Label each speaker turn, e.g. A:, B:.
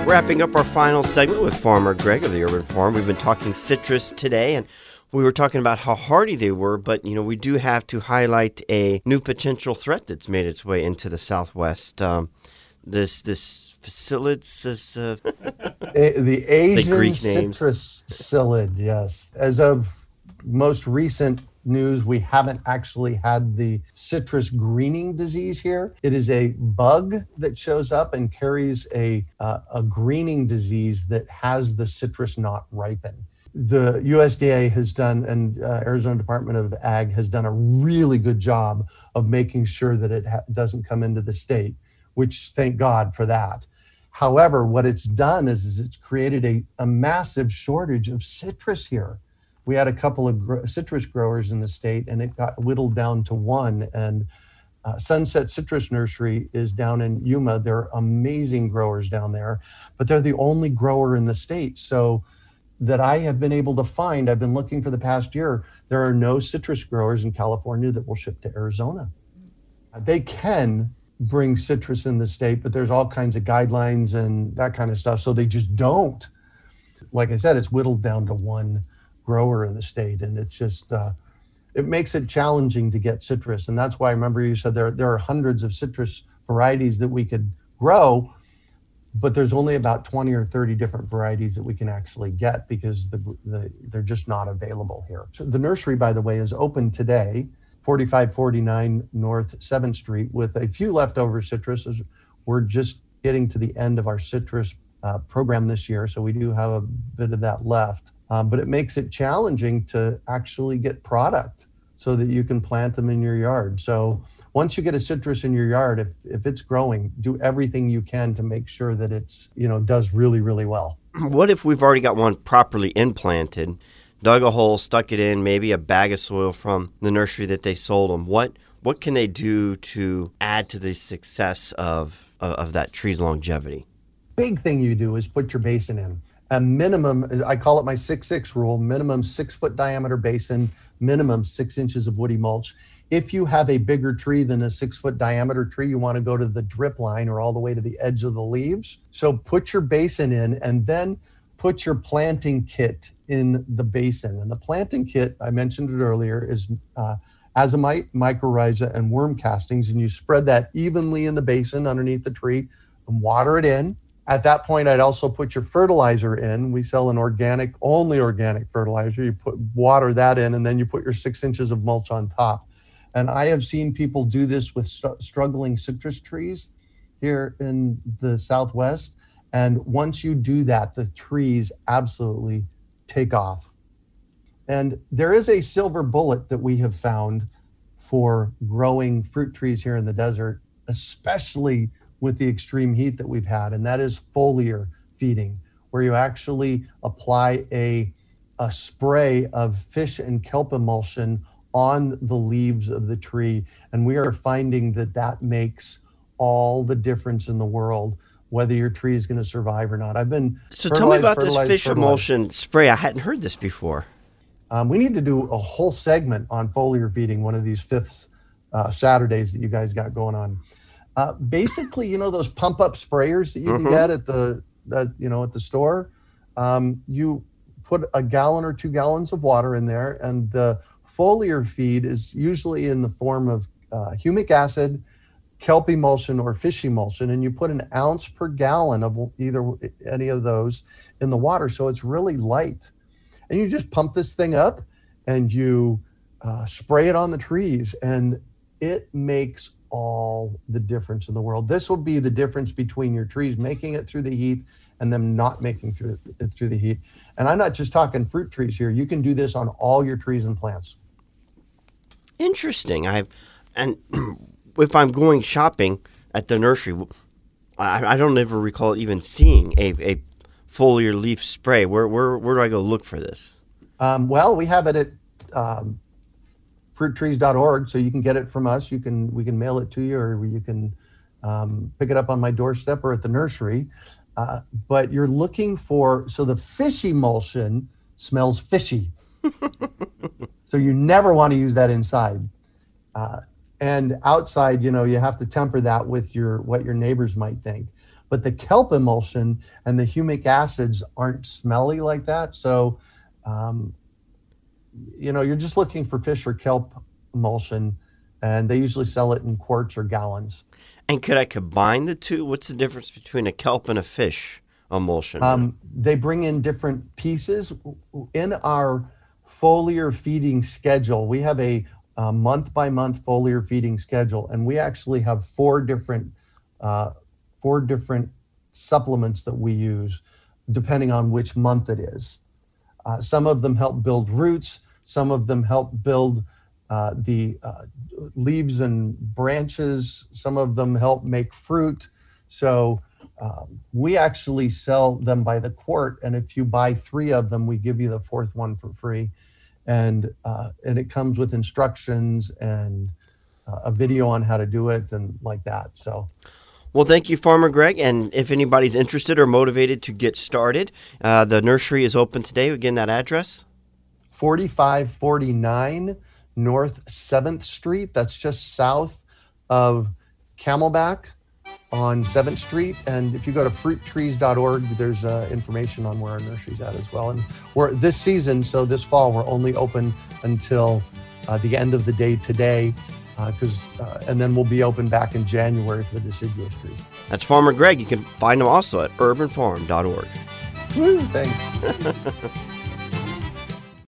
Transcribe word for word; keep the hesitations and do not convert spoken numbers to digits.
A: Wrapping up our final segment with Farmer Greg of the Urban Farm. We've been talking citrus today, and we were talking about how hardy they were, but, you know, we do have to highlight a new potential threat that's made its way into the Southwest. Um, this this psyllid, this, uh,
B: A, the Asian
A: the Greek
B: citrus psyllid, yes. As of most recent news, we haven't actually had the citrus greening disease here. It is a bug that shows up and carries a uh, a greening disease that has the citrus not ripen. The U S D A has done, and uh, Arizona Department of Ag has done a really good job of making sure that it ha- doesn't come into the state, which thank God for that. However, what it's done is, is it's created a, a massive shortage of citrus here. We had a couple of gr- citrus growers in the state, and it got whittled down to one. And uh, Sunset Citrus Nursery is down in Yuma. They're amazing growers down there, but they're the only grower in the state. So that I have been able to find, I've been looking for the past year, there are no citrus growers in California that will ship to Arizona. They can bring citrus in the state, but there's all kinds of guidelines and that kind of stuff. So they just don't. Like I said, it's whittled down to one grower in the state, and it's just uh, it makes it challenging to get citrus. And that's why I remember you said there there are hundreds of citrus varieties that we could grow, but there's only about twenty or thirty different varieties that we can actually get because the, the they're just not available here. So the nursery, by the way, is open today, forty-five forty-nine North seventh Street, with a few leftover citruses. We're just getting to the end of our citrus uh, program this year, so we do have a bit of that left. Um, but it makes it challenging to actually get product so that you can plant them in your yard. So once you get a citrus in your yard, if if it's growing, do everything you can to make sure that it's, you know, does really, really well.
A: What if we've already got one properly implanted, dug a hole, stuck it in, maybe a bag of soil from the nursery that they sold them? What what can they do to add to the success of of, of that tree's longevity?
B: Big thing you do is put your basin in. A minimum, I call it my six six rule, minimum six foot diameter basin, minimum six inches of woody mulch. If you have a bigger tree than a six foot diameter tree, you want to go to the drip line or all the way to the edge of the leaves. So put your basin in and then put your planting kit in the basin. And the planting kit, I mentioned it earlier, is uh, azomite, mycorrhiza, and worm castings. And you spread that evenly in the basin underneath the tree and water it in. At that point, I'd also put your fertilizer in. We sell an organic, only organic fertilizer. You put water that in, and then you put your six inches of mulch on top. And I have seen people do this with st- struggling citrus trees here in the Southwest. And once you do that, the trees absolutely take off. And there is a silver bullet that we have found for growing fruit trees here in the desert, especially with the extreme heat that we've had, and that is foliar feeding, where you actually apply a, a spray of fish and kelp emulsion on the leaves of the tree. And we are finding that that makes all the difference in the world, whether your tree is going to survive or not. I've been
A: So tell me about this fish emulsion spray. I hadn't heard this before.
B: Um, we need to do a whole segment on foliar feeding, one of these fifth uh, Saturdays that you guys got going on. Uh, basically, you know, those pump up sprayers that you
A: Mm-hmm.
B: can get at the, the, you know, at the store. Um, you put a gallon or two gallons of water in there, and the foliar feed is usually in the form of uh, humic acid, kelp emulsion, or fish emulsion, and you put an ounce per gallon of either any of those in the water, so it's really light. And you just pump this thing up, and you uh, spray it on the trees, and it makes all the difference in the world. This will be the difference between your trees making it through the heat and them not making through it through the heat. And I'm not just talking fruit trees here. You can do this on all your trees and plants.
A: Interesting. I and if I'm going shopping at the nursery, I, I don't ever recall even seeing a, a foliar leaf spray. Where where where do I go look for this?
B: Um, well, we have it at um, fruit trees dot org, so you can get it from us. You can we can mail it to you, or you can um, pick it up on my doorstep or at the nursery. Uh, but you're looking for, so the fish emulsion smells fishy. So you never want to use that inside. Uh, and outside, you know, you have to temper that with your what your neighbors might think. But the kelp emulsion and the humic acids aren't smelly like that. So, um, you know, you're just looking for fish or kelp emulsion, and they usually sell it in quarts or gallons.
A: And could I combine the two? What's the difference between a kelp and a fish emulsion?
B: Um, they bring in different pieces. In our foliar feeding schedule, we have a, a month-by-month foliar feeding schedule, and we actually have four different uh, four different supplements that we use depending on which month it is. Uh, some of them help build roots. Some of them help build uh, the uh, leaves and branches. Some of them help make fruit. So um, we actually sell them by the quart. And if you buy three of them, we give you the fourth one for free. And, uh, and it comes with instructions and uh, a video on how to do it and like that. So.
A: Well, thank you, Farmer Greg. And if anybody's interested or motivated to get started, uh, the nursery is open today. Again, that address?
B: forty-five forty-nine North seventh Street. That's just south of Camelback on seventh Street. And if you go to fruit trees dot org, there's uh, information on where our nursery's at as well. And we're this season, so this fall, we're only open until uh, the end of the day today. Because uh, uh, and then we'll be open back in January for the deciduous trees.
A: That's Farmer Greg. You can find him also at urban farm dot org.
B: Woo, thanks.